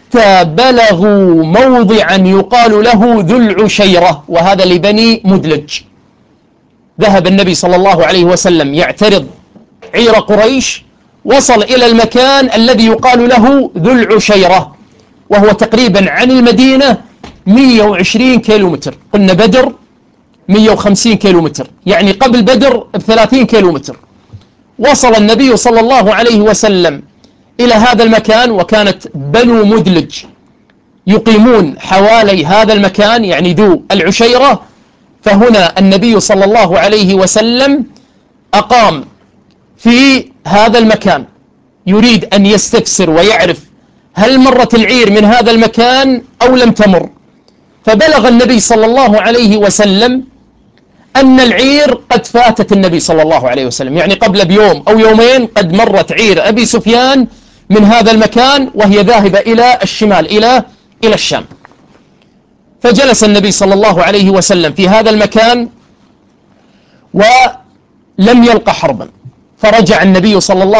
حتى بلغوا موضعا يقال له ذو العشيرة، وهذا لبني مدلج. ذهب النبي صلى الله عليه وسلم يعترض عير قريش، وصل إلى المكان الذي يقال له ذو العشيرة، وهو تقريبا عن المدينة 120 كيلومتر. قلنا بدر 150 كيلومتر، يعني قبل بدر ب30 كيلومتر. وصل النبي صلى الله عليه وسلم إلى هذا المكان، وكانت بنو مدلج يقيمون حوالي هذا المكان، يعني ذو العشيرة. فهنا النبي صلى الله عليه وسلم أقام في هذا المكان، يريد أن يستفسر ويعرف هل مرت العير من هذا المكان أو لم تمر. فبلغ النبي صلى الله عليه وسلم أن العير قد فاتت النبي صلى الله عليه وسلم، يعني قبل بيوم أو يومين قد مرت عير أبي سفيان من هذا المكان، وهي ذاهبة إلى الشمال إلى الشام. فجلس النبي صلى الله عليه وسلم في هذا المكان ولم يلق حربا. فرجع النبي صلى الله